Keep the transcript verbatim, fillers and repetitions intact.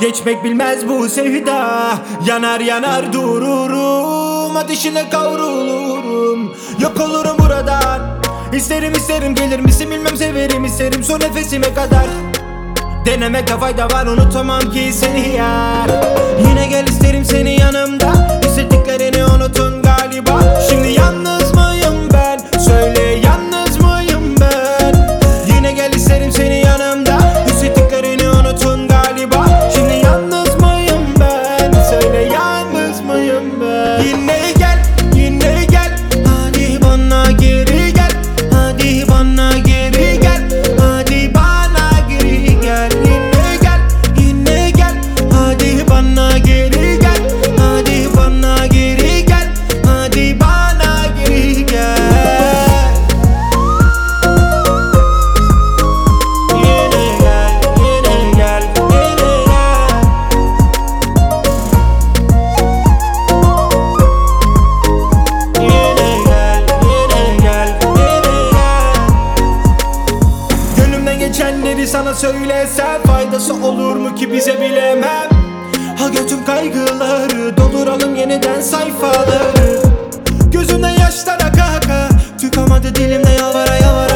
Geçmek bilmez bu sevda. Yanar yanar dururum, ateşine kavrulurum. Yok olurum buradan. İsterim isterim gelir misin bilmem, severim isterim son nefesime kadar. Denemekte fayda var, unutamam ki seni yar. Yine gel isterim seni yanımda. Hissettiklerini unutun galiba. Şimdi yalnız mıyım ben? Söyle yalnız mıyım ben? Yine gel isterim seni yanımda. Hissettiklerini unutun galiba. Şimdi yalnız mıyım ben? Söyle yalnız mıyım ben? Yine gel, yine gel. Hadi bana geri gel. Hadi bana geri gel. Hadi bana geri gel. Yine gel, yine gel. Hadi bana geri gel. Hadi bana geri gel. Hadi bana geri gel. Yine gel, yine gel, yine gel. Yine gel, yine gel, yine gel. Gönlümden geçenleri sana söylesem faydası olur mu ki bize, bilemem. Ha götüm kaygıları, dolduralım yeniden sayfaları. Gözümden yaşlar aka aka, tükamadı dilimde yalvara yalvara.